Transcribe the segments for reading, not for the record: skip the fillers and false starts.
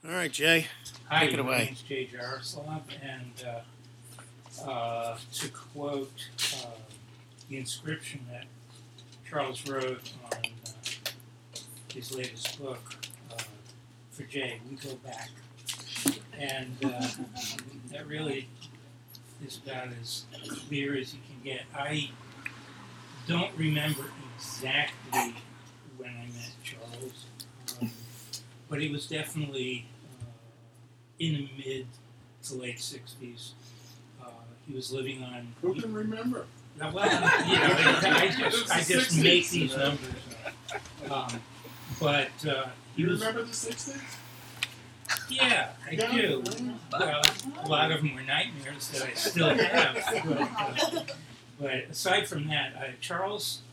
All right, Jay. Hi, Take it my away. name's Jay Jaroslav, and to quote the inscription that Charles wrote on his latest book, for Jay, we go back. And that really is about as clear as you can get. I don't remember exactly when I met Charles, but it was definitely in the mid to late 60s. He was living on. Who can remember? Well, I just make these numbers up. But he You was. remember the 60s? Yeah, I do. Well, a lot of them were nightmares that I still have. But aside from that, Charles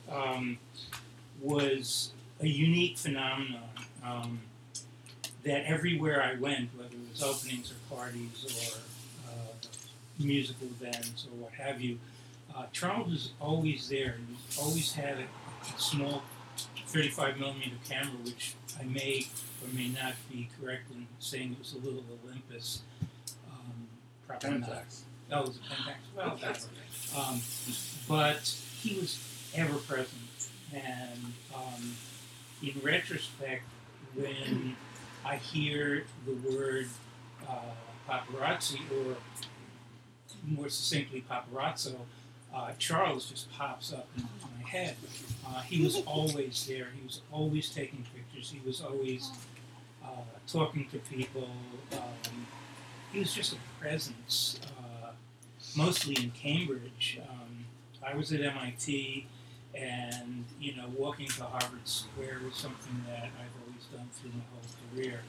was a unique phenomenon that everywhere I went, whether it was openings or parties or musical events or what have you, Charles was always there. He always had a small 35 millimeter camera, which I may or may not be correct in saying it was a little Olympus. Probably not. Pentax. Oh, it was a Pentax. Well, that's okay. But he was ever present. And in retrospect, when I hear the word paparazzi, or more succinctly paparazzo, Charles just pops up into my head. He was always there. He was always taking pictures. He was always talking to people. He was just a presence, mostly in Cambridge. I was at MIT, and walking to Harvard Square was something that I've always done through my whole career.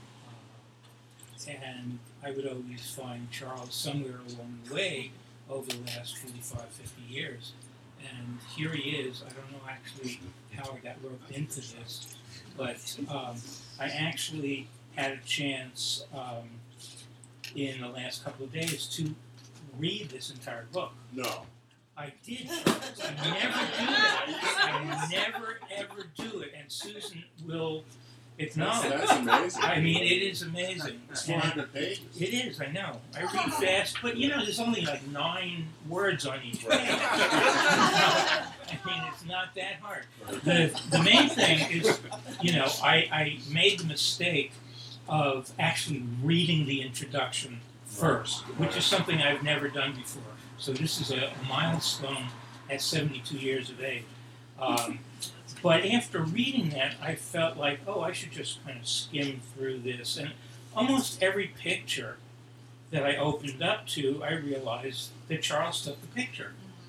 And I would always find Charles somewhere along the way over the last 45, 50 years. And here he is. I don't know actually how I got roped into this, but I actually had a chance in the last couple of days to read this entire book. No. I did. I never do that. I never ever do it. And Susan will acknowledge. That's amazing. I mean, it is amazing. It's And 400 pages. it is, I know. I read fast, but there's only like 9 words on each page. I mean, it's not that hard. The main thing is, I made the mistake of actually reading the introduction first, which is something I've never done before. So this is a milestone at 72 years of age. But after reading that, I felt like, I should just kind of skim through this. And almost every picture that I opened up to, I realized that Charles took the picture.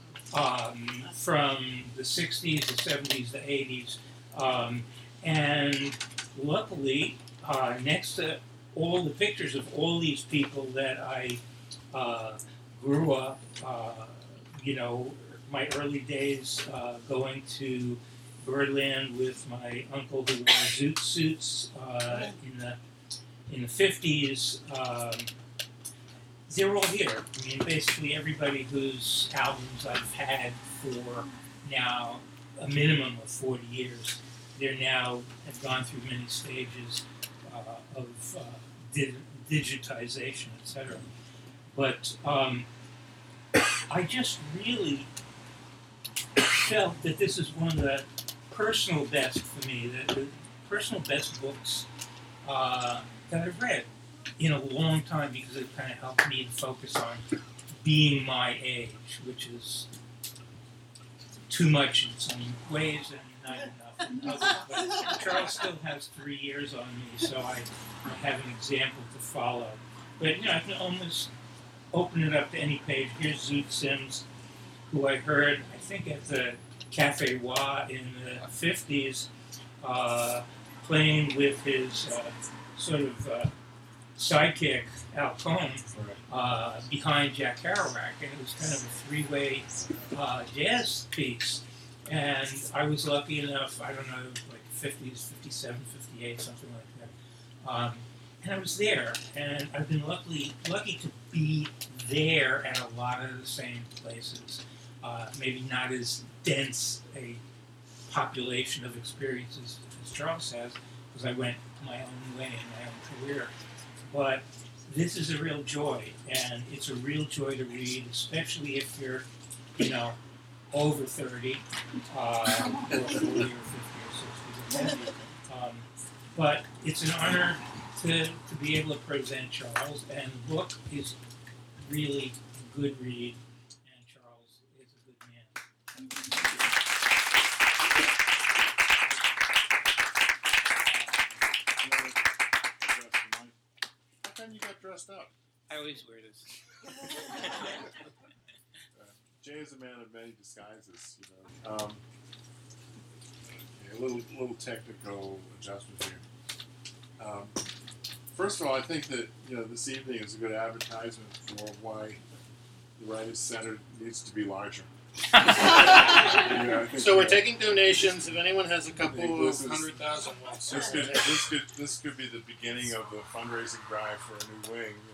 From the 60s, the 70s, the 80s. And luckily, next to all the pictures of all these people that I grew up, my early days going to Birdland with my uncle who wore zoot suits in the 50s. They're all here. I mean, basically everybody whose albums I've had for now a minimum of 40 years, they're now have gone through many stages of digitization, etc. But I just really felt that this is one of the personal best for me, the personal best books that I've read in a long time, because it kind of helped me to focus on being my age, which is too much in some ways and not enough in others. But Charles still has 3 years on me, so I have an example to follow. But I can almost open it up to any page. Here's Zoot Sims, who I heard, I think, at the Cafe Wah in the 50s, playing with his sort of sidekick, Al Cohn, behind Jack Kerouac, and it was kind of a 3-way jazz piece. And I was lucky enough, I don't know, like 50s, 57, 58, something like that. And I was there, and I've been lucky to be there at a lot of the same places. Maybe not as dense a population of experiences as Charles has, because I went my own way in my own career. but this is a real joy, and it's a real joy to read, especially if you're, over 30, or 40 or 50 or 60, depending. But it's an honor to be able to present Charles, and the book is really a good read, and Charles is a good man. How come you got dressed up? I always wear this. Jay is a man of many disguises, okay, a little technical adjustment here. First of all, I think that this evening is a good advertisement for why the Writers' Center needs to be larger. So we're taking donations. If anyone has a couple of 100,000, this could be the beginning of the fundraising drive for a new wing.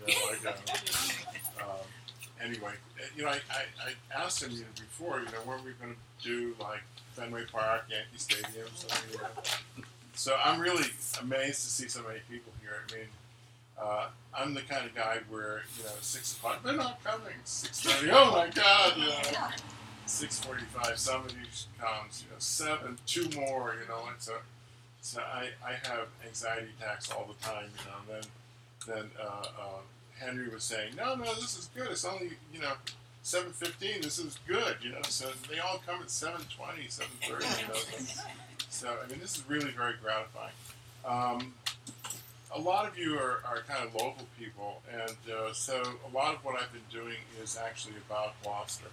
Anyway, I asked him before, when we're going to do like Fenway Park, Yankee Stadium, something. So I'm really amazed to see so many people here. I mean, I'm the kind of guy where 6 o'clock, they're not coming. 6:30, oh my God, 6:45, somebody comes. 7, 2 more. And so I have anxiety attacks all the time. And then Henry was saying, no, this is good. It's only 7:15. This is good. So they all come at 7:20, 7:30. So I mean, this is really very gratifying. A lot of you are kind of local people, and so a lot of what I've been doing is actually about Gloucester.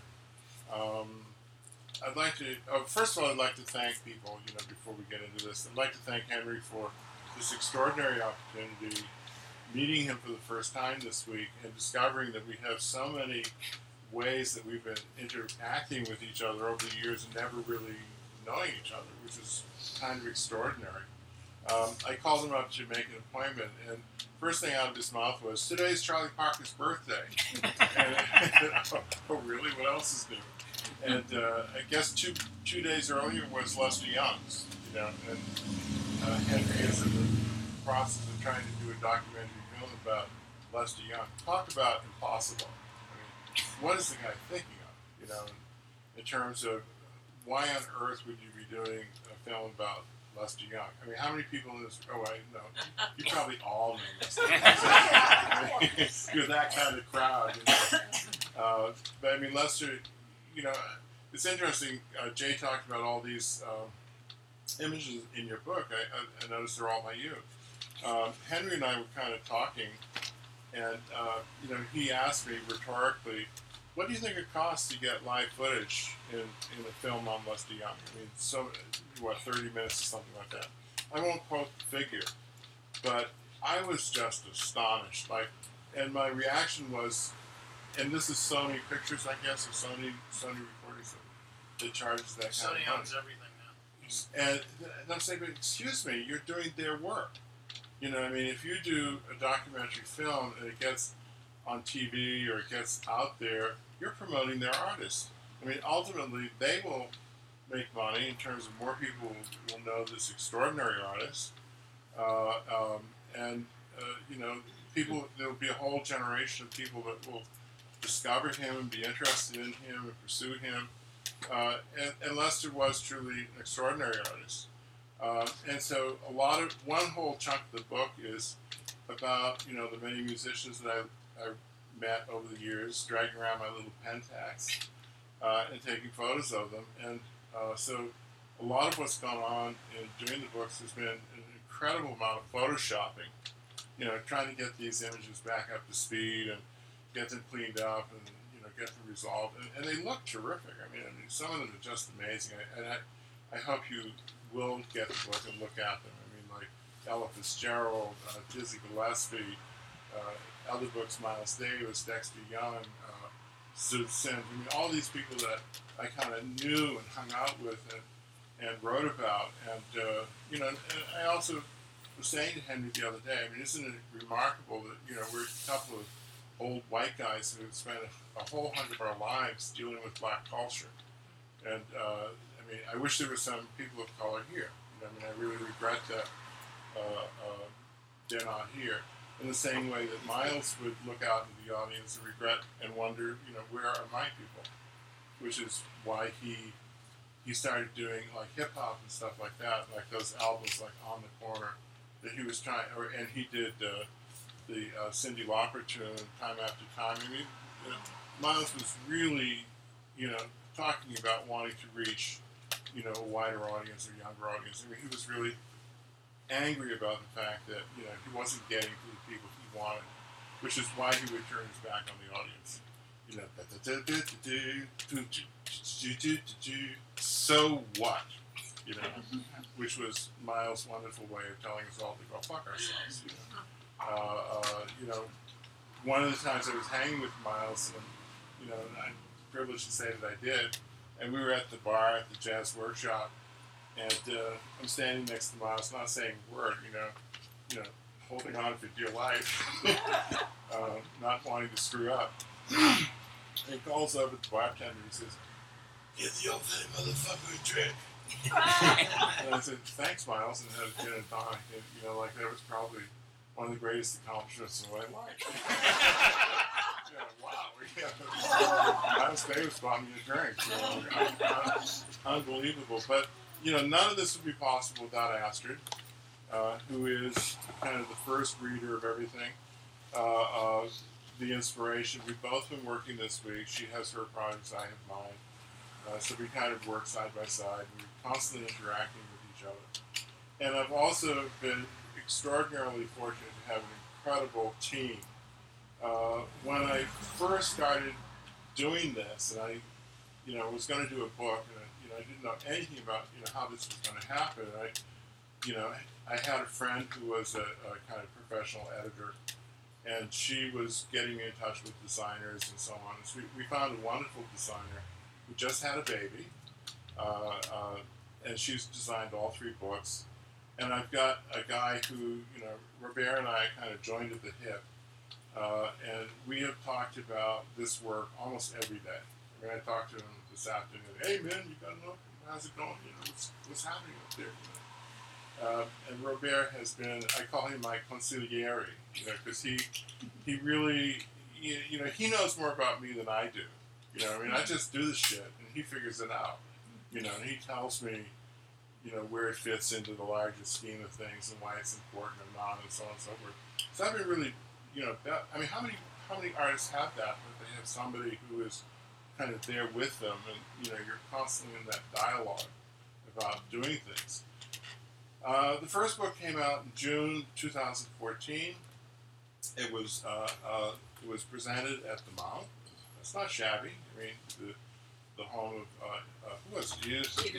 I'd like to, first of all, I'd like to thank people, before we get into this. I'd like to thank Henry for this extraordinary opportunity, meeting him for the first time this week, and discovering that we have so many ways that we've been interacting with each other over the years and never really knowing each other, which is kind of extraordinary. I called him up to make an appointment, and first thing out of his mouth was, "Today's Charlie Parker's birthday." And, oh, really? What else is new? And I guess two days earlier was Lester Young's, and Henry is in the process of trying to do a documentary film about Lester Young. Talk about impossible. I mean, what is the guy thinking of, in terms of why on earth would you be doing a film about Lester Young? I mean, how many people in this? Oh, I know. You probably all know Lester Young. You're that kind of crowd. But I mean, Lester, it's interesting. Jay talked about all these images in your book. I noticed they're all by you. Henry and I were kind of talking, and he asked me rhetorically, "What do you think it costs to get live footage in a film on Lester Young?" I mean, 30 minutes or something like that. I won't quote the figure, but I was just astonished. And my reaction was, and this is Sony Pictures, I guess, or Sony Recordings that charges that kind of money. Sony owns everything now. And I'm saying, but excuse me, you're doing their work. I mean, if you do a documentary film and it gets on TV or it gets out there, you're promoting their artists. I mean, ultimately, they will make money in terms of more people will know this extraordinary artist. People, there'll be a whole generation of people that will discover him and be interested in him and pursue him. And Lester was truly an extraordinary artist. And so one whole chunk of the book is about, the many musicians that I met over the years, dragging around my little Pentax, and taking photos of them. And so a lot of what's gone on in doing the books has been an incredible amount of photoshopping, trying to get these images back up to speed and get them cleaned up and, get them resolved. And they look terrific. I mean, some of them are just amazing. And I hope you will get the book and look at them. I mean, like Ella Fitzgerald, Dizzy Gillespie, other books, Miles Davis, Dexter Young, Sue Sims. I mean, all these people that I kind of knew and hung out with and wrote about. And, and I also was saying to Henry the other day, I mean, isn't it remarkable that, we're a couple of old white guys who spent a whole hunk of our lives dealing with black culture. And, I mean, I wish there were some people of color here. I mean, I really regret that they're not here. in the same way that Miles would look out into the audience and regret and wonder, where are my people? Which is why he started doing like hip hop and stuff like that, like those albums like On the Corner that he was trying, and he did the Cyndi Lauper tune Time After Time. I mean, Miles was really, talking about wanting to reach, a wider audience or younger audience. I mean, he was really angry about the fact that he wasn't getting to the people he wanted, which is why he would turn his back on the audience. So what? Which was Miles' wonderful way of telling us all to go fuck ourselves. One of the times I was hanging with Miles, and I'm privileged to say that I did, and we were at the bar at the Jazz Workshop, and I'm standing next to Miles, not saying a word, holding on for dear life, not wanting to screw up. And he calls over the bartender and he says, "Give the old fat motherfucker a drink." And I said, "Thanks, Miles," and had a gin and tonic. And, that was probably one of the greatest accomplishments in my life. Wow. Miles Davis bought me a drink. Unbelievable. But, none of this would be possible without Astrid, who is kind of the first reader of everything. The inspiration. We've both been working this week. She has her projects, I have mine. So we kind of work side by side. We're constantly interacting with each other. And I've also been extraordinarily fortunate to have an incredible team. When I first started doing this, and I, was going to do a book, and I didn't know anything about, how this was going to happen. I had a friend who was a kind of professional editor, and she was getting me in touch with designers and so on. So we found a wonderful designer who just had a baby, and she's designed all 3 books. And I've got a guy who, Robert and I kind of joined at the hip, and we have talked about this work almost every day. I mean, I talked to him this afternoon. "Hey, man, you got to know, how's it going? What's happening up there?" And Robert has been, I call him my consigliere, because he really, he knows more about me than I do. I just do the shit, and he figures it out. And he tells me, where it fits into the larger scheme of things and why it's important or not, and so on and so forth. So I've been really, how many artists have that they have somebody who is kind of there with them, and you're constantly in that dialogue about doing things. The first book came out in June 2014. It was presented at the Mount. It's not shabby. I mean, the home of who was it?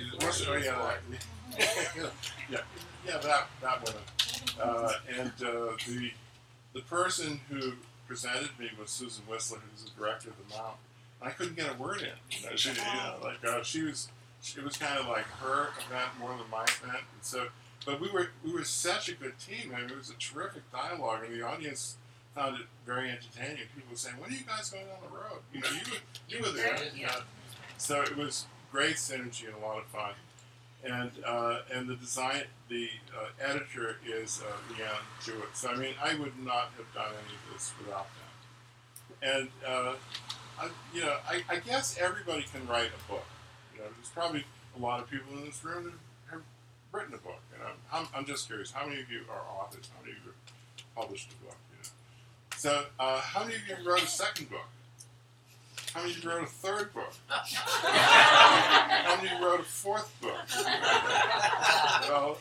That woman. And the person who presented me was Susan Whistler, who's the director of the Mount. And I couldn't get a word in. She was. It was kind of like her event more than my event, and so. But we were such a good team. I mean, it was a terrific dialogue, and the audience found it very entertaining. People were saying, "When are you guys going on the road?" You were there. So it was great synergy and a lot of fun. And the editor is Leanne Jewett. So I mean, I would not have done any of this without them. And I guess everybody can write a book. There's probably a lot of people in this room that have written a book. I'm just curious, how many of you are authors? How many of you have published a book? So, how many of you wrote a second book? How many of you wrote a third book? How many of you wrote a fourth book? Well,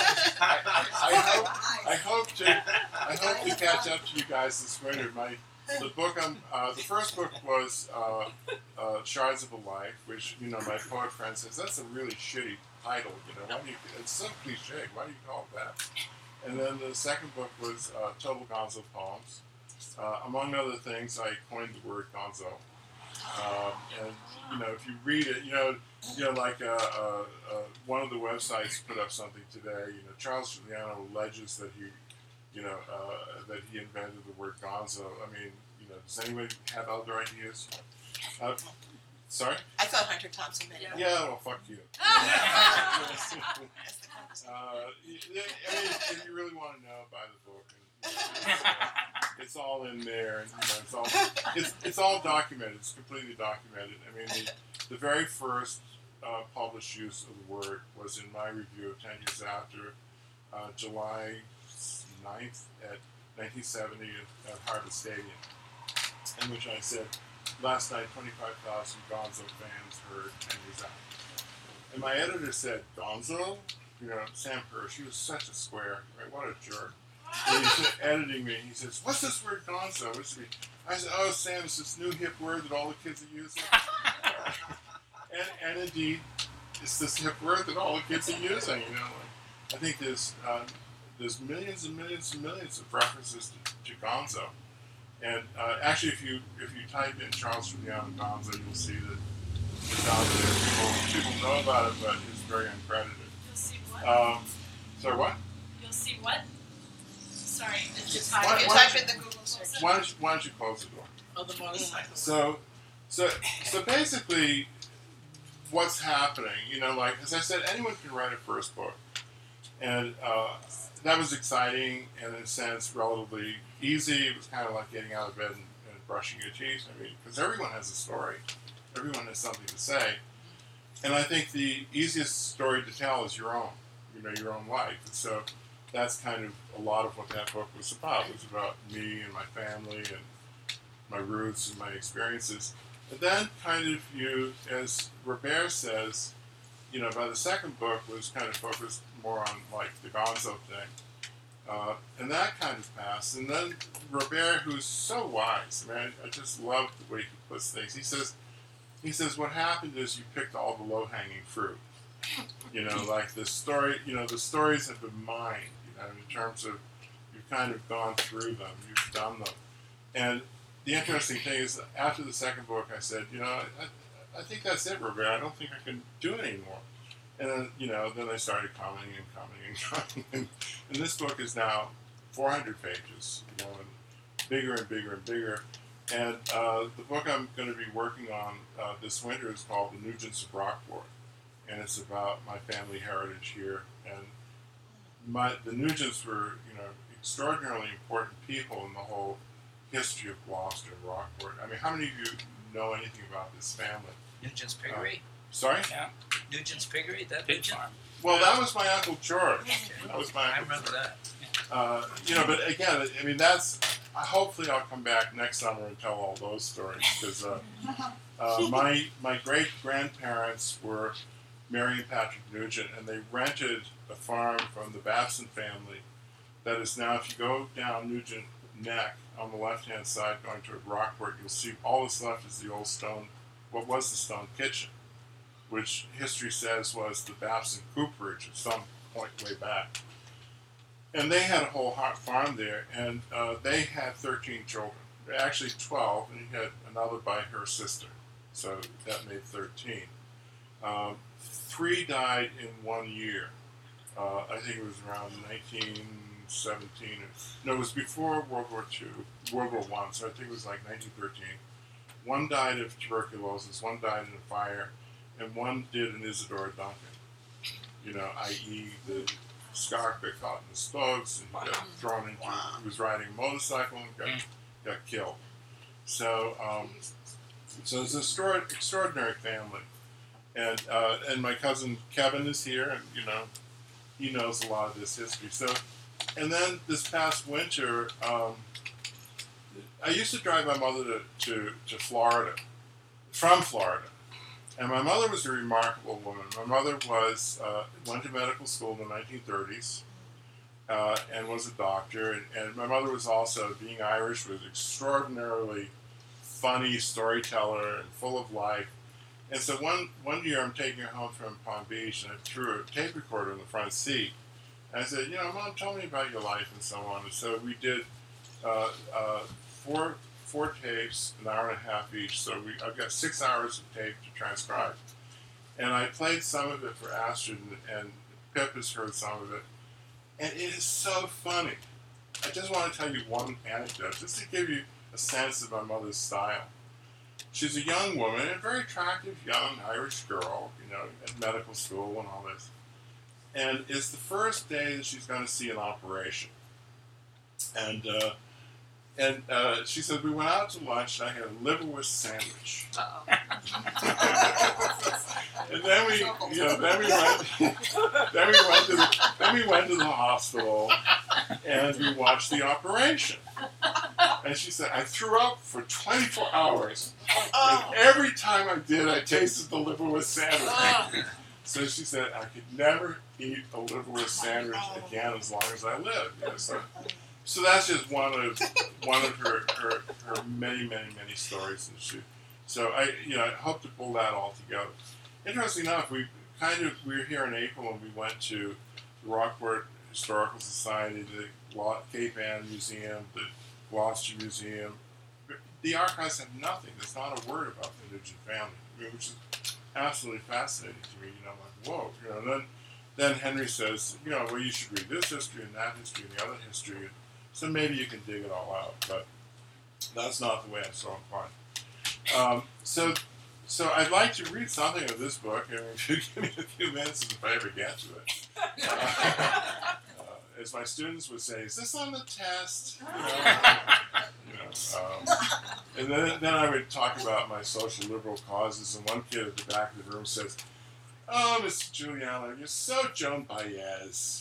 I hope to catch up to you guys this winter. The first book was Shards of a Life, which my poet friend says that's a really shitty title. It's so cliche. Why do you call it that? And then the second book was Total Gonzo Poems. Among other things, I coined the word gonzo. And if you read it, like one of the websites put up something today. Charles Giuliano alleges that he invented the word gonzo. I mean, does anybody have other ideas? Sorry? I thought Hunter Thompson meant it. Yeah, well, fuck you. If you really want to know, buy the book. all in there, and it's all documented. It's completely documented. I mean, the very first published use of the word was in my review of 10 Years After, July 9th at 1970 at Harvard Stadium, in which I said, last night 25,000 Gonzo fans heard 10 Years After. And my editor said, Gonzo? Sam Hirsch, he was such a square, right? What a jerk. And he's editing me, he says, what's this word Gonzo? What's it? I said, oh, Sam, it's this new hip word that all the kids are using. and indeed, it's this hip word that all the kids are using, I think there's millions and millions and millions of references to Gonzo. And actually, if you type in Charles Triviano Gonzo, you'll see that it's out there. People know about it, but it's very uncredited. You'll see what? Sorry, what? You'll see what? Sorry, it's just Why type don't in the Google search. Why don't you close the door? Oh, the motorcycle. So basically, what's happening? As I said, anyone can write a first book, and that was exciting and in a sense relatively easy. It was kind of like getting out of bed and brushing your teeth. I mean, because everyone has a story, everyone has something to say, and I think the easiest story to tell is your own. Your own life, and so that's kind of a lot of what that book was about. It was about me and my family and my roots and my experiences. And then kind of as Robert says, by the second book was kind of focused more on like the Gonzo thing. And that kind of passed. And then Robert, who's so wise, I just love the way he puts things. He says what happened is you picked all the low-hanging fruit. Like the story, the stories have been mined, in terms of you've kind of gone through them, you've done them. And the interesting thing is, after the second book, I said, I think that's it, Robert. I don't think I can do it anymore. And then, then I started commenting. And this book is now 400 pages, and bigger and bigger and bigger. And the book I'm going to be working on this winter is called The Nugents of Rockport. And it's about my family heritage here. And the Nugents were, extraordinarily important people in the whole history of Gloucester and Rockport. I mean, how many of you know anything about this family? Nugent's Piggery? Sorry? Yeah. Nugent's Piggery? That Pig Nugent? farm. Well, that was my Uncle George. That was my I Uncle remember that. But again, I mean, hopefully I'll come back next summer and tell all those stories, because my great-grandparents were Mary and Patrick Nugent, and they rented a farm from the Babson family that is now, if you go down Nugent Neck on the left-hand side going toward Rockport, you'll see all that's left is the old stone, what was the stone kitchen, which history says was the Babson cooperage at some point way back. And they had a whole farm there, and they had 13 children. Actually 12, and he had another by her sister, so that made 13. 3 died in 1 year. I think it was around 1917. No, it was before World War I, so I think it was like 1913. 1 died of tuberculosis, 1 died in a fire, and 1 did an Isadora Duncan. I.e. the scarf got caught in the spokes, and he got thrown into, he was riding a motorcycle and got killed. So it's an extraordinary family. And my cousin Kevin is here, and he knows a lot of this history. So, and then this past winter, I used to drive my mother to Florida, from Florida, and my mother was a remarkable woman. My mother went to medical school in the 1930s, and was a doctor. And my mother was also, being Irish, was extraordinarily funny storyteller and full of life. And so one year I'm taking her home from Palm Beach, and I threw a tape recorder in the front seat. And I said, Mom, tell me about your life and so on. And so we did four tapes, an hour and a half each. So I've got 6 hours of tape to transcribe. And I played some of it for Astrid, and Pip has heard some of it. And it is so funny. I just want to tell you one anecdote, just to give you a sense of my mother's style. She's a young woman, a very attractive young Irish girl, at medical school and all this. And it's the first day that she's going to see an operation. And And she said, we went out to lunch, and I had a liverwurst sandwich. And then we went to the hospital, and we watched the operation. And she said, I threw up for 24 hours, and every time I did, I tasted the liverwurst sandwich. So she said, I could never eat a liverwurst sandwich again as long as I live. You know, so that's just one of her many stories. And so I hope to pull that all together. Interesting enough, we were here in April, and we went to the Rockport Historical Society, the Cape Ann Museum, the Gloucester Museum. The archives have nothing. There's not a word about the Nugent family, which is absolutely fascinating to me. Like, whoa. Then Henry says, well, you should read this history and that history and the other history. So maybe you can dig it all out, but that's not the way I saw it. So I'd like to read something of this book, and if you give me a few minutes, if I ever get to it. As my students would say, is this on the test? And then I would talk about my social liberal causes, and one kid at the back of the room says, oh, Mr. Giuliano, you're so Joan Baez.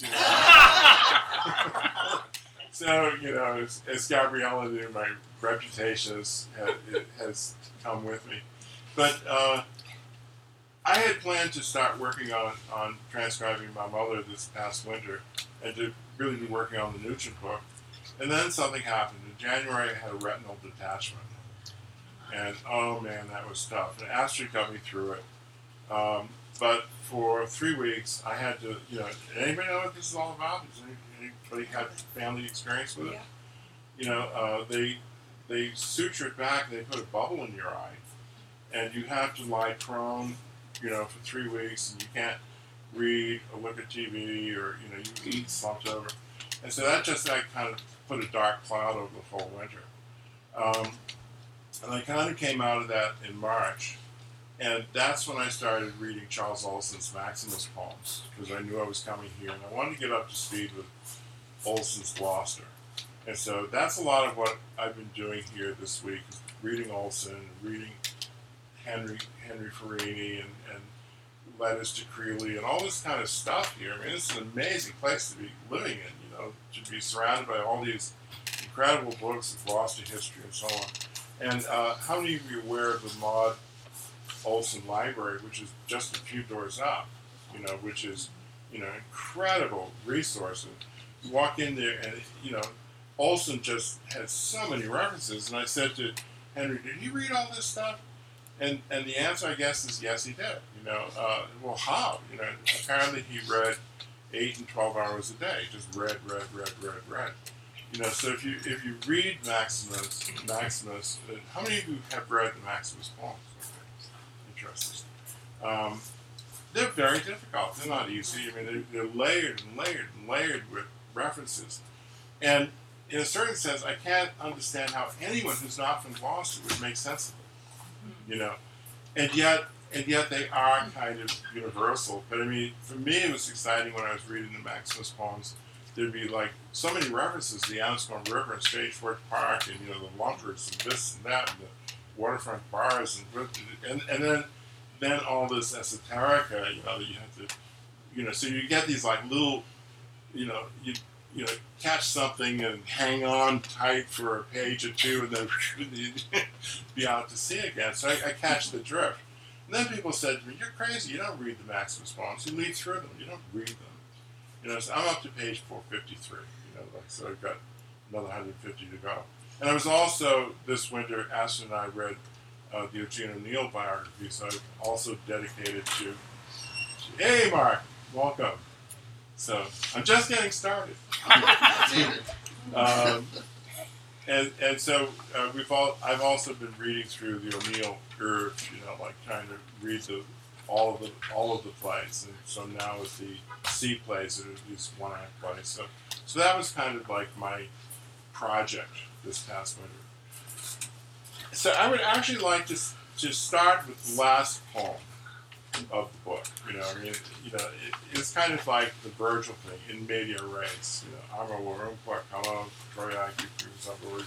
So, as Gabriella knew, my reputation has come with me. But I had planned to start working on transcribing my mother this past winter, and to really be working on the Nugent book. And then something happened. In January, I had a retinal detachment. And, oh man, that was tough. And Astrid got me through it. But for 3 weeks, I had to, anybody know what this is all about? Does anybody have family experience with it? They suture it back, and they put a bubble in your eye. And you have to lie prone, for 3 weeks, and you can't read or look at TV, or, you eat slumped over. And so that kind of put a dark cloud over the whole winter. And I kind of came out of that in March. And that's when I started reading Charles Olson's Maximus poems, because I knew I was coming here, and I wanted to get up to speed with Olson's Gloucester. And so that's a lot of what I've been doing here this week, reading Olson, reading Henry Farini, and letters to Creeley, and all this kind of stuff here. I mean, it's an amazing place to be living in, to be surrounded by all these incredible books of Gloucester history and so on. And how many of you are aware of the Maud Olson Library, which is just a few doors up, which is, incredible resource. And you walk in there, and, Olson just had so many references. And I said to Henry, did he read all this stuff? And the answer, I guess, is yes, he did. Well, how? Apparently he read 8 and 12 hours a day, just read. So if you read Maximus, how many of you have read the Maximus poems? Okay. Interesting. They're very difficult. They're not easy. I mean, they're layered with references. And in a certain sense, I can't understand how anyone who's not from Gloucester would make sense of it. And yet they are kind of universal. But I mean, for me, it was exciting when I was reading the Maximus poems. There'd be like so many references to the Annisquam River and Stagecourt Park, and the lumpers and this and that, and the waterfront bars, and then all this esoterica, that you have to, so you get these like little, you catch something and hang on tight for a page or two, and then be out to sea again. So I catch the drift. And then people said to me, "You're crazy. You don't read the Maximus poems. You read through them. You don't read them." So I'm up to page 453. So I've got another 150 to go. And I was also this winter, Astrid and I read the Eugene O'Neill biography. So I've also dedicated to. Hey, Mark, welcome. So I'm just getting started. So I've also been reading through the O'Neill Urge, trying to read all of the plays, and so now with the C plays, it is one-act plays. So that was kind of like my project this past winter. So I would actually like to start with the last poem of the book. It's kind of like the Virgil thing, in media res. Amo warum qua callo, Troiae,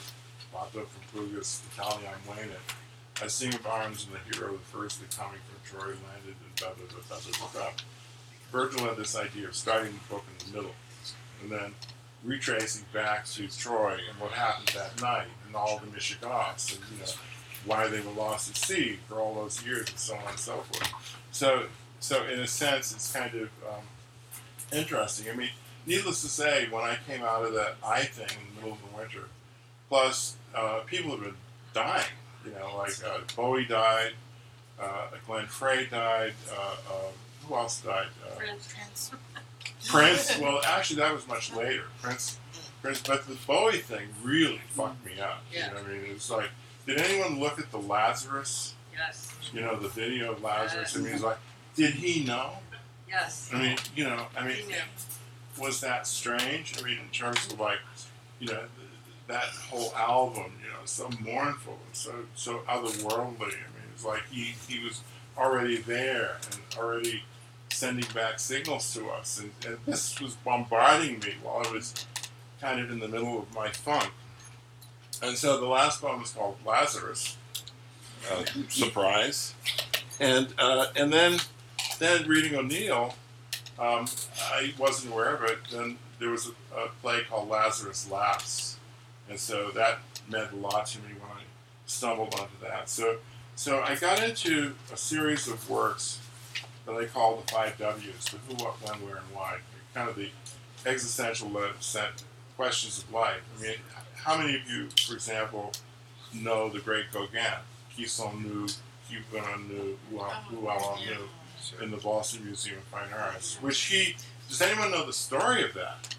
Pato Frugas, Italian Wayne, I sing of arms and the hero, the first that coming from Troy landed, and da da da da da da. Virgil had this idea of starting the book in the middle, and then retracing back to Troy and what happened that night, and all the Michigoths, and why they were lost at sea for all those years, and so on and so forth. So in a sense, it's kind of interesting. I mean, needless to say, when I came out of that eye thing in the middle of the winter, plus people have been dying. Like Bowie died, Glenn Frey died. Who else died? Prince. Prince. Well, actually, that was much later. Prince. But the Bowie thing really fucked me up. Yeah. I mean, it was like, did anyone look at the Lazarus? Yes. The video of Lazarus. Yes. I mean, it's like, did he know? Yes. I mean, He knew. was that strange? I mean, in terms of like, that whole album, so mournful and so otherworldly. I mean, it's like he was already there and already sending back signals to us, and this was bombarding me while I was kind of in the middle of my funk. And so the last poem is called Lazarus. Surprise. And then reading O'Neill, I wasn't aware of it. Then there was a play called Lazarus Laughs, and so that meant a lot to me when I stumbled onto that. So I got into a series of works that I call the 5 W's: the who, what, when, where, and why. Kind of the existential questions of life. I mean, how many of you, for example, know the great Gauguin? Qui sont nous, qui nous, où allons nous, in the Boston Museum of Fine Arts? Does anyone know the story of that?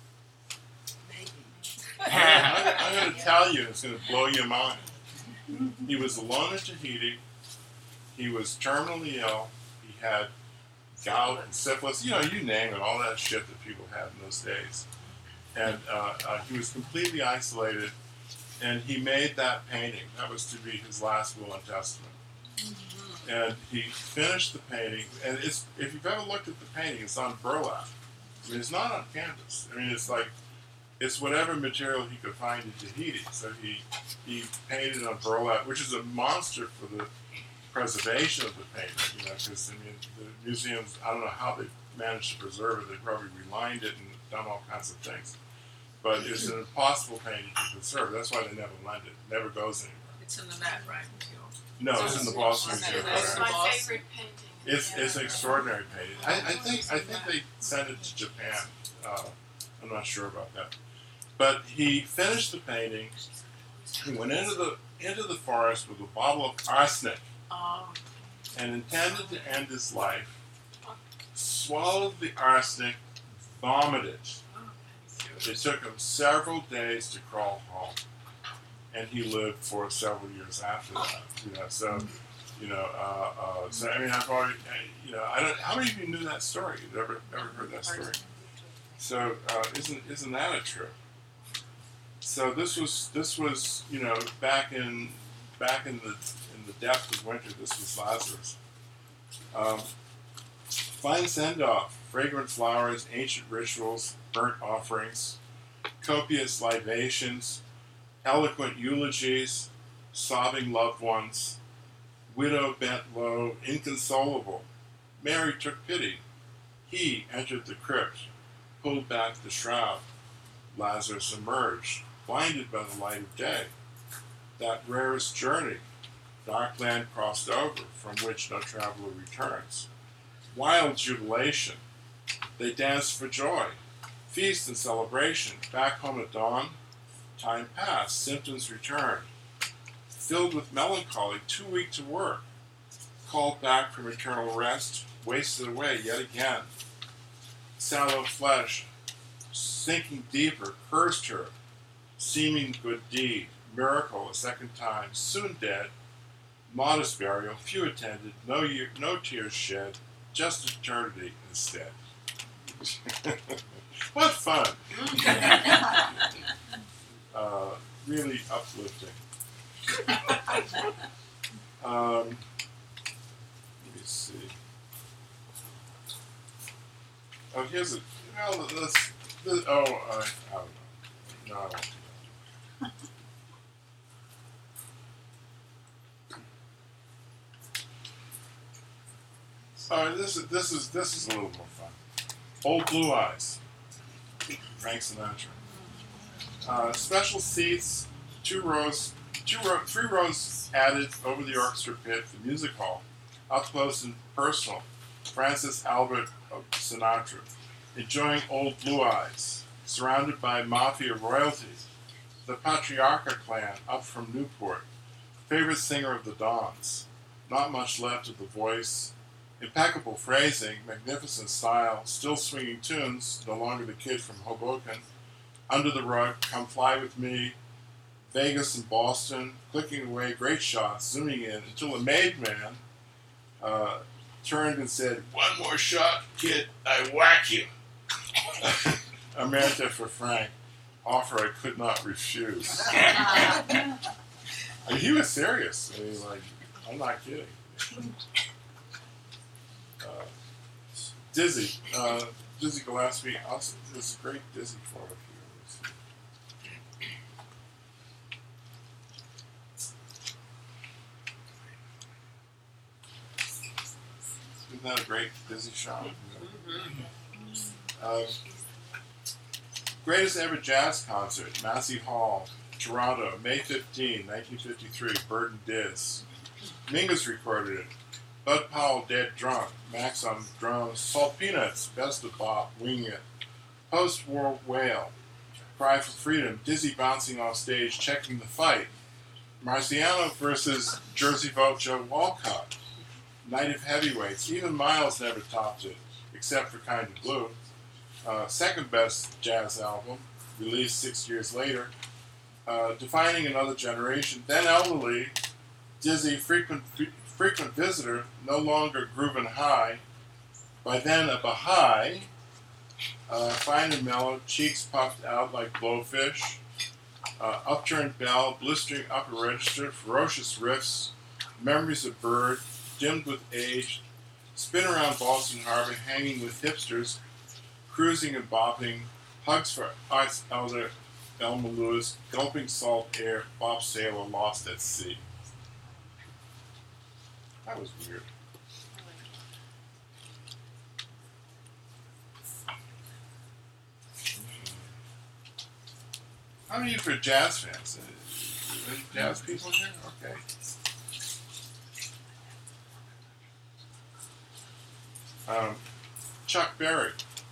I'm going to tell you, it's going to blow your mind. He was alone in Tahiti. He was terminally ill. He had gout and syphilis, you name it, all that shit that people had in those days. And he was completely isolated, and he made that painting. That was to be his last will and testament. And he finished the painting, and if you've ever looked at the painting, it's on burlap. I mean, it's not on canvas. I mean, it's whatever material he could find in Tahiti. So he painted on burlap, which is a monster for the preservation of the painting, because the museums, I don't know how they managed to preserve it. They probably relined it and done all kinds of things. But it's an impossible painting to conserve. That's why they never lend it. It never goes anywhere. It's in the Met, right? No, it's in the Boston It's in Museum. the of It's Fine my Arts. favorite painting. It's an extraordinary painting. I think they sent it to Japan. I'm not sure about that. But he finished the painting. He went into the forest with a bottle of arsenic and intended to end his life. Swallowed the arsenic, vomited. It took him several days to crawl home, and he lived for several years after that. So I mean, I've already, how many of you knew that story? You ever heard that story? So isn't that a trip? So this was back in the depth of winter. This was Lazarus. Fine send-off, fragrant flowers, ancient rituals, burnt offerings, copious libations, eloquent eulogies, sobbing loved ones, widow bent low, inconsolable. Mary took pity. He entered the crypt, pulled back the shroud. Lazarus emerged, blinded by the light of day. That rarest journey, dark land crossed over, from which no traveler returns. Wild jubilation. They danced for joy. Feast and celebration. Back home at dawn. Time passed. Symptoms returned. Filled with melancholy, too weak to work. Called back from eternal rest. Wasted away yet again. Sallow flesh, sinking deeper, cursed her. Seeming good deed. Miracle a second time. Soon dead. Modest burial. Few attended. No tears shed. Just eternity instead. What fun! Really uplifting. Let me see. Oh, here's a. Well, I don't know. No, I won't do that. This is a little more fun. Old Blue Eyes, Frank Sinatra. Special seats, 3 rows added over the orchestra pit, the music hall, up close and personal. Francis Albert Sinatra, enjoying Old Blue Eyes, surrounded by mafia royalty. The Patriarca clan, up from Newport, favorite singer of the Dons. Not much left of the voice. Impeccable phrasing, magnificent style, still swinging tunes, no longer the kid from Hoboken. Under the Rug, Come Fly With Me, Vegas and Boston, clicking away great shots, zooming in, until a made man turned and said, "One more shot, kid, I whack you." America for Frank, offer I could not refuse. And he was serious. I mean, like, I'm not kidding. Dizzy Gillespie, this great Dizzy photo here. Isn't that a great Dizzy shot? Greatest ever jazz concert, Massey Hall, Toronto, May 15, 1953, Bird and Diz. Mingus recorded it. Bud Powell dead drunk, Max on drums, Salt Peanuts, Best of Bop, winging it. Post-war wail, Cry for Freedom, Dizzy bouncing off stage, checking the fight. Marciano versus Jersey Vote Joe Walcott. Night of Heavyweights, even Miles never topped it, except for Kind of Blue. Second best jazz album, released 6 years later. Defining another generation, then elderly, Dizzy, frequent visitor, no longer grooving high. By then a Baha'i, fine and mellow, cheeks puffed out like blowfish, upturned bell, blistering upper register, ferocious riffs, memories of Bird, dimmed with age, spin around Boston Harbor, hanging with hipsters, cruising and bopping, hugs for Arts Elder Elma Lewis, gulping salt air, Bob Sailor lost at sea. That was weird. How many of you are jazz fans? Any jazz people here? Okay. Chuck Berry.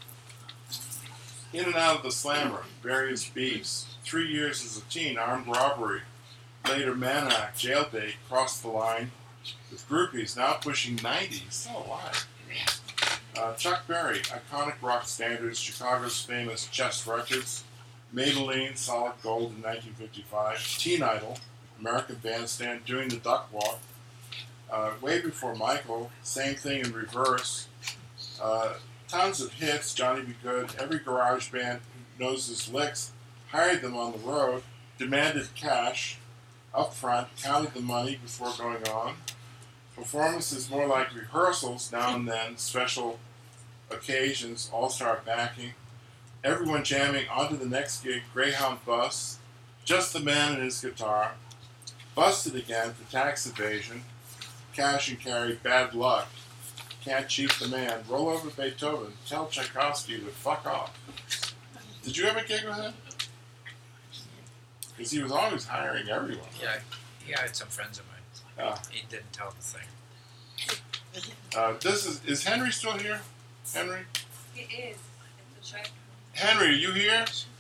In and out of the slammer, various beefs. 3 years as a teen, armed robbery. Later Manhack, jailbait, crossed the line with groupies, now pushing 90. Still alive. Chuck Berry, iconic rock standards, Chicago's famous Chess Records, Maybelline, Solid Gold in 1955, Teen Idol, American Bandstand, Doing the Duck Walk, way before Michael, same thing in reverse. Tons of hits, Johnny B. Good, every garage band who knows his licks, hired them on the road, demanded cash up front, counted the money before going on. Performances more like rehearsals now and then, special occasions, all-star backing. Everyone jamming onto the next gig, Greyhound bus, just the man and his guitar. Busted again for tax evasion, cash and carry, bad luck. Can't cheat the man. Roll over Beethoven. Tell Tchaikovsky to fuck off. Did you ever gig with him? Because he was always hiring everyone. Yeah, he hired some friends of mine. He didn't tell the thing. This is Henry still here? Henry? It is. It's a check. Henry, are you here?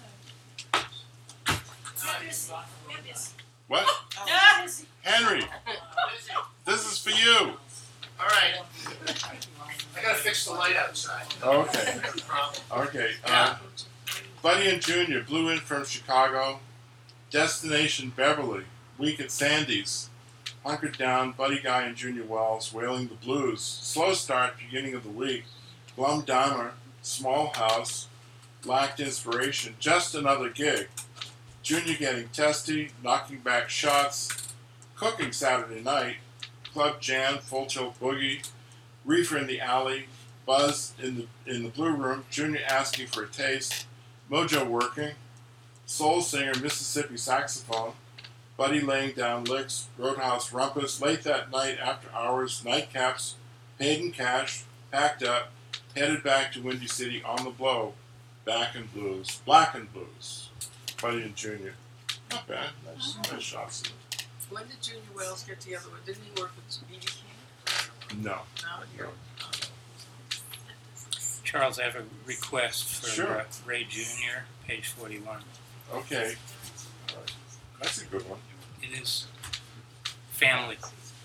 What? Henry, this is for you. All right. I gotta fix the light outside. Okay. Problem. Okay. Yeah. Buddy and Junior, blew in from Chicago. Destination Beverly, week at Sandy's. Hunkered down, Buddy Guy and Junior Wells, wailing the blues. Slow start, beginning of the week. Glum Dahmer, small house, lacked inspiration. Just another gig. Junior getting testy, knocking back shots. Cooking Saturday night. Club jam, full tilt boogie. Reefer in the alley. Buzz in the blue room. Junior asking for a taste. Mojo working. Soul singer, Mississippi saxophone. Buddy laying down licks. Roadhouse rumpus. Late that night, after hours, nightcaps. paid in cash, packed up, headed back to Windy City on the blow. Black and Blues. Buddy and Junior. Not bad. Nice shots. When did Junior Wells get together with? Didn't he work with B.B. King? No. No. Charles, I have a request for Sure. Ray Jr., page 41. Okay. All right. That's a good one. It is family.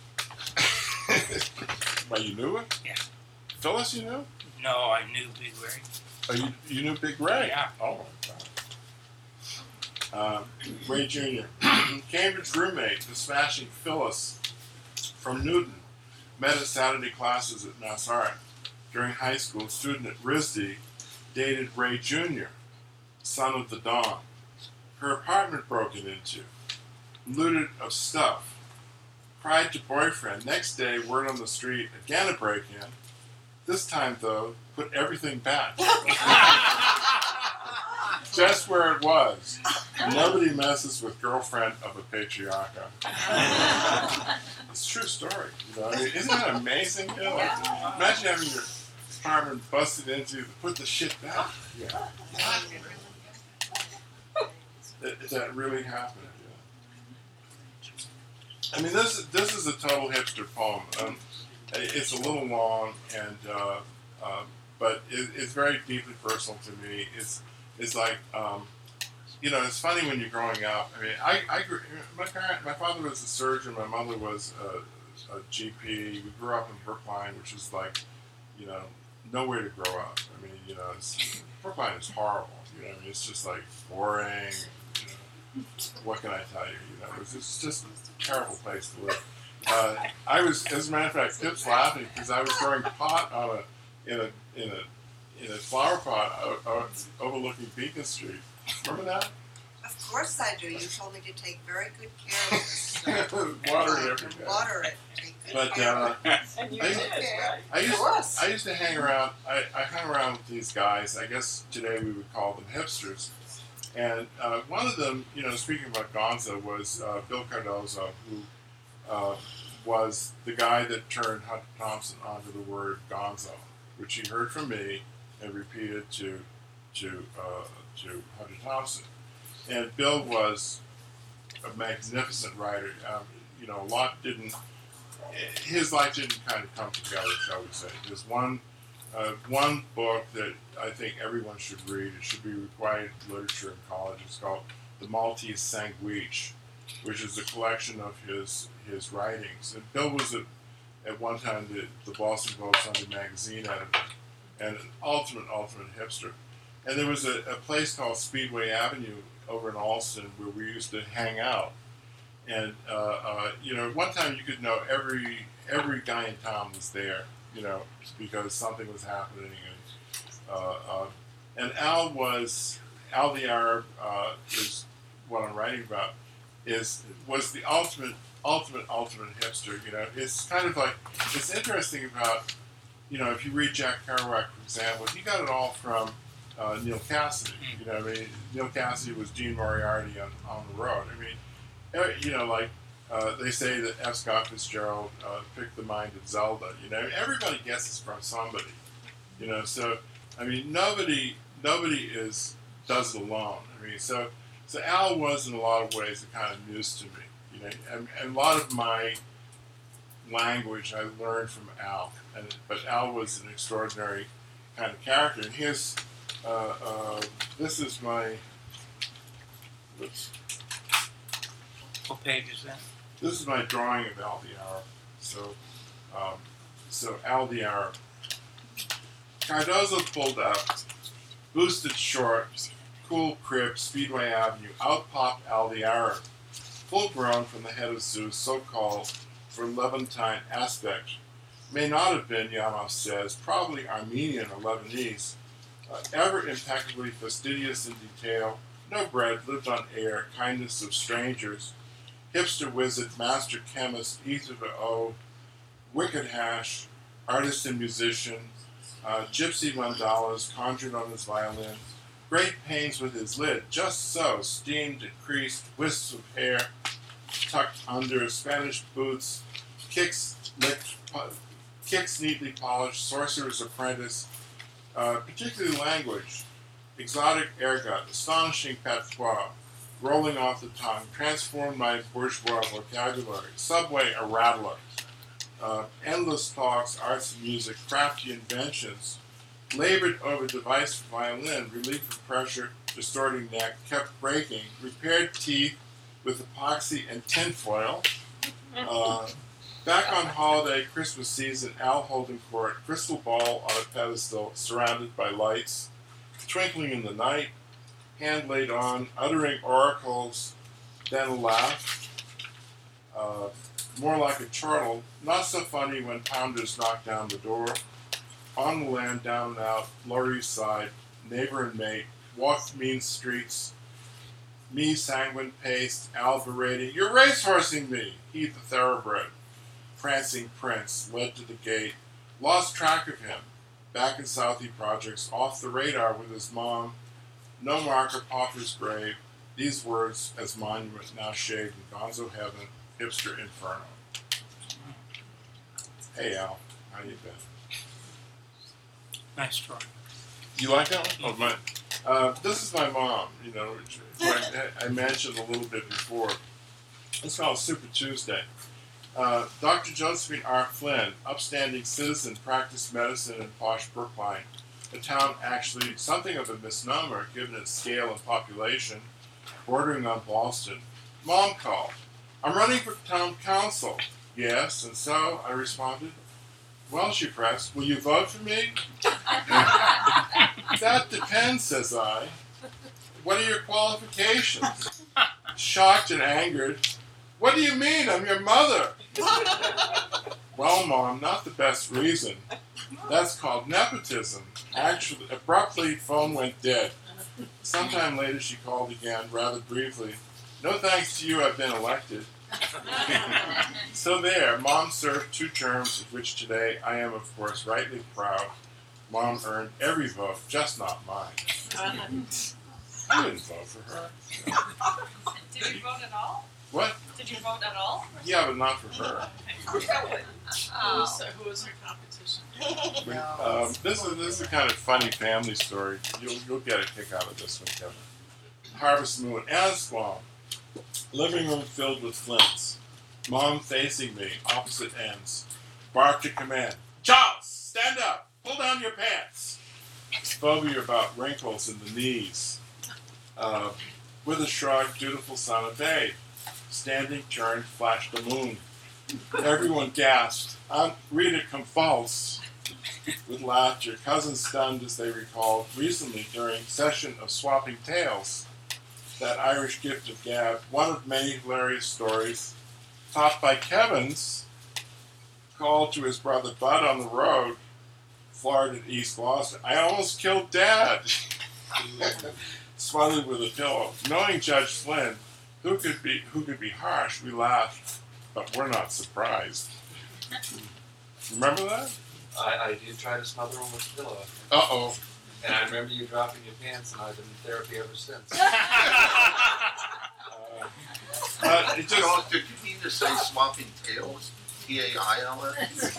Well, you knew it? Yeah. Phyllis, you knew? No, I knew Big Ray. Oh, you knew Big Ray? Yeah. Oh, my God. Ray Jr. Cambridge roommate, the smashing Phyllis from Newton, met at Saturday classes at Mass Art. During high school, student at RISD dated Ray Jr., son of the Dawn. Her apartment broken into, looted of stuff. Cried to boyfriend. Next day, word on the street, again a break-in. This time, though, put everything back. Just where it was. Nobody messes with girlfriend of a patriarcha. It's a true story. You know? I mean, isn't that amazing? You know, like, imagine having your apartment busted into, put the shit back. Yeah. That really happened. Yeah. I mean, this is a total hipster poem. It's a little long, and but it's very deeply personal to me. It's like it's funny when you're growing up. I mean, I grew, my father was a surgeon. My mother was a GP. We grew up in Brookline, which is like nowhere to grow up. I mean, Brookline is horrible. I mean, it's just like boring. What can I tell you? It's just a terrible place to live. I was, as a matter of fact, Pip's laughing because I was growing pot in a flower pot overlooking Beacon Street. Remember that? Of course I do. You told me to take very good care of this. Water it every day. Water it. Take good But care of it. And you I- did, right? I used to hang around. I hung around with these guys. I guess today we would call them hipsters. And one of them, speaking about Gonzo, was Bill Cardozo, who was the guy that turned Hunter Thompson onto the word Gonzo, which he heard from me and repeated to Hunter Thompson. And Bill was a magnificent writer. A lot didn't. His life didn't kind of come together, shall we say. There's one book that I think everyone should read. It should be required literature in college. It's called The Maltese Sandwich, which is a collection of his writings. And Bill was at one time the Boston Globe Sunday magazine editor and an ultimate hipster. And there was a place called Speedway Avenue over in Allston where we used to hang out. And one time you could know every guy in town was there, because something was happening. And Al the Arab is what I'm writing about. Was the ultimate hipster. It's kind of like, it's interesting about, if you read Jack Kerouac, for example, he got it all from Neil Cassidy. Neil Cassidy was Gene Moriarty on the road. I mean, they say that F. Scott Fitzgerald picked the mind of Zelda. Everybody gets this from somebody. So I mean, nobody does it alone. I mean, so Al was in a lot of ways a kind of muse to me. And a lot of my language I learned from Al. But Al was an extraordinary kind of character. And his, this is my. Oops. What page is that? This is my drawing of Al the Arab. So Al the Arab. Cardozo pulled up, boosted short, cool crib, Speedway Avenue. Out popped Al the Arab, full grown from the head of Zeus, so-called for Levantine aspect. May not have been, Yamov says, probably Armenian or Lebanese. Ever impeccably fastidious in detail, no bread, lived on air, kindness of strangers. Hipster wizard, master chemist, ether to O, wicked hash, artist and musician, gypsy mandalas conjured on his violin, great pains with his lid, just so, steamed and creased, wisps of hair tucked under, Spanish boots, kicks kicks neatly polished, sorcerer's apprentice, particularly language, exotic ergot, astonishing patois, rolling off the tongue, transformed my bourgeois vocabulary, subway a rattler, endless talks, arts and music, crafty inventions, labored over device for violin, relief of pressure, distorting neck, kept breaking, repaired teeth with epoxy and tinfoil. Back on holiday, Christmas season, Al Holden Court, crystal ball on a pedestal, surrounded by lights, twinkling in the night, hand laid on, uttering oracles, then a laugh, more like a chortle, not so funny when pounders knock down the door, on the land, down and out, Lower East Side, neighbor and mate, walked mean streets, me sanguine paced, Al berating, "You're racehorsing me!" He the thoroughbred. Prancing prince, led to the gate, lost track of him, back in Southie Projects, off the radar with his mom, no marker, Popper's grave, these words as monument now shaved in Gonzo Heaven, hipster inferno. Hey Al, how you been? Nice try. You like that one? Oh, my. This is my mom, you know, which I mentioned a little bit before. It's called Super Tuesday. Dr. Josephine R. Flynn, upstanding citizen, practiced medicine in posh Brookline, a town actually something of a misnomer given its scale and population, bordering on Boston. Mom called. "I'm running for town council." "Yes, and so?" I responded. "Well," she pressed, "will you vote for me?" "That depends," says I. "What are your qualifications?" Shocked and angered, "What do you mean? I'm your mother." "Well, Mom, not the best reason. That's called nepotism." Actually, abruptly, phone went dead. Sometime later, she called again, rather briefly. "No thanks to you, I've been elected." So there, Mom served 2 terms, of which today I am, of course, rightly proud. Mom earned every vote, just not mine. I didn't vote for her. Did you vote at all? What? Did you vote at all? Yeah, but not for her. Who was her competition? This is a kind of funny family story. You'll get a kick out of this one, Kevin. Harvest Moon, Aswan. Living room filled with flints. Mom facing me, opposite ends. Bark to command. "Charles, stand up! Pull down your pants!" Phobia about wrinkles in the knees. With a shrug, dutiful son obeyed. Standing, turned, flashed the moon. Everyone gasped. Aunt Rita convulsed with laughter. Cousins stunned as they recalled recently during session of swapping tales. That Irish gift of gab, one of many hilarious stories, topped by Kevin's call to his brother Bud on the road, Florida at East Gloucester. "I almost killed Dad." Smothered with a pillow. Knowing Judge Flynn, who could be harsh, we laughed, but we're not surprised. Remember that? I did try to smother him with a pillow. Uh-oh. And I remember you dropping your pants, and I've been in therapy ever since. It just, Did you mean to say swapping tails? T-A-I-L-S?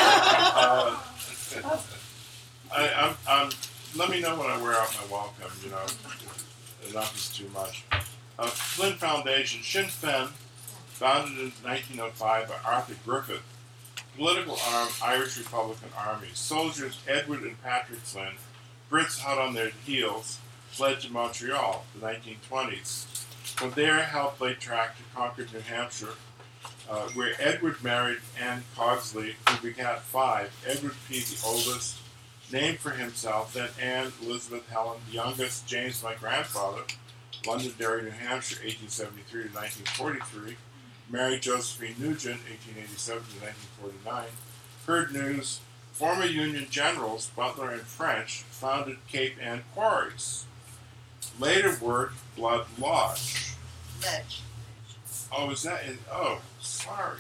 let me know when I wear out my welcome, you know. Enough is too much. Flynn Foundation, Sinn Féin, founded in 1905 by Arthur Griffith. Political arm, Irish Republican Army. Soldiers Edward and Patrick Flynn, Brits hot on their heels, fled to Montreal, the 1920s. From there, helped lay track to Concord, New Hampshire, where Edward married Anne Cogsley, who begat 5. Edward P., the oldest, named for himself, then Anne, Elizabeth, Helen, the youngest, James, my grandfather, Londonderry, New Hampshire, 1873 to 1943, married Josephine Nugent, 1887 to 1949, heard news, former Union generals, Butler and French, founded Cape Ann Quarries. Later worked Blood Lodge. Ledge. Oh, is that it? Oh, sorry.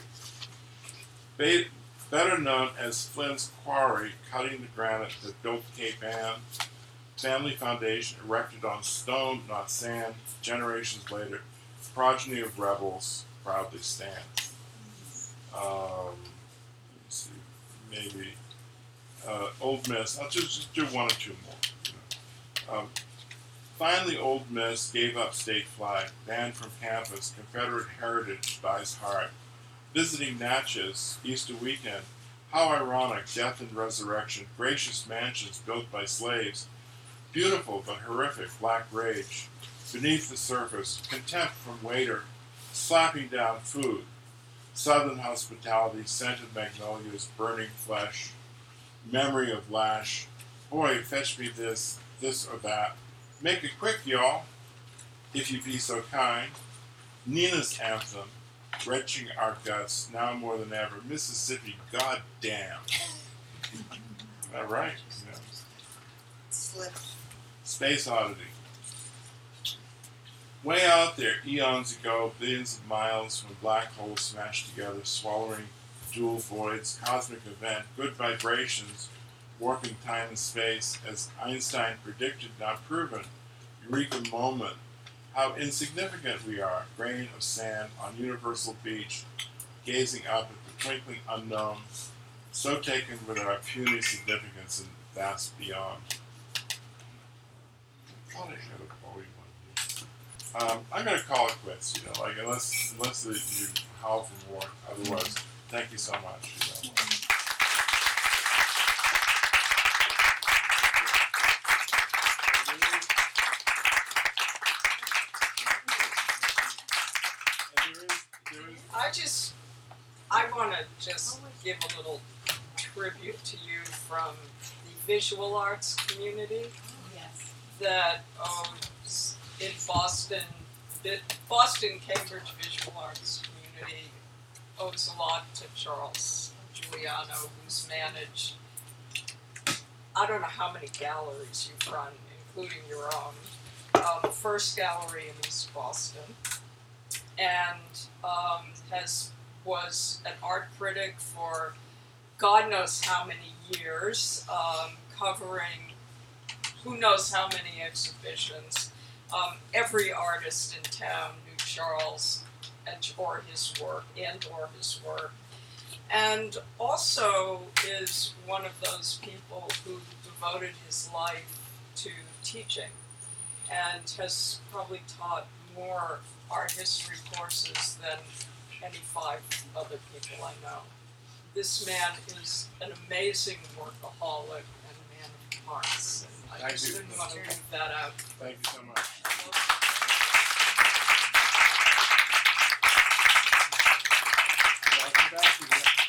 Better known as Flynn's Quarry, cutting the granite that built Cape Ann. Family foundation erected on stone, not sand. Generations later, progeny of rebels proudly stand. Let's see. maybe. Old Miss. I'll just do one or two more. Finally, Old Miss gave up state flag, banned from campus, Confederate heritage dies hard. Visiting Natchez, Easter weekend. How ironic, death and resurrection, gracious mansions built by slaves. Beautiful but horrific black rage. Beneath the surface, contempt from waiter, slapping down food. Southern hospitality, scented magnolias, burning flesh. Memory of lash. Boy, fetch me this or that. Make it quick, y'all, if you be so kind. Nina's anthem, wrenching our guts, now more than ever. Mississippi, goddamn. All right. Yeah. Slip. Space Oddity. Way out there, eons ago, billions of miles when black holes smashed together, swallowing dual voids, cosmic event, good vibrations, warping time and space, as Einstein predicted, not proven. Eureka moment. How insignificant we are, grain of sand on universal beach, gazing up at the twinkling unknown, so taken with our puny significance and vast beyond. I thought I had a Bowie one. I'm going to call it quits, like unless you howl for more. Otherwise, thank you so much. I want to just give a little tribute to you from the visual arts community. Yes. That in Boston Cambridge Visual Arts community owes a lot to Charles Giuliano, who's managed I don't know how many galleries you've run, including your own. First gallery in East Boston, and was an art critic for God knows how many years, covering who knows how many exhibitions. Every artist in town knew Charles or his work, and also is one of those people who devoted his life to teaching and has probably taught more art history courses than any 5 other people I know. This man is an amazing workaholic and a man of parts. And I just didn't want to leave that out. Thank you so much. Welcome back.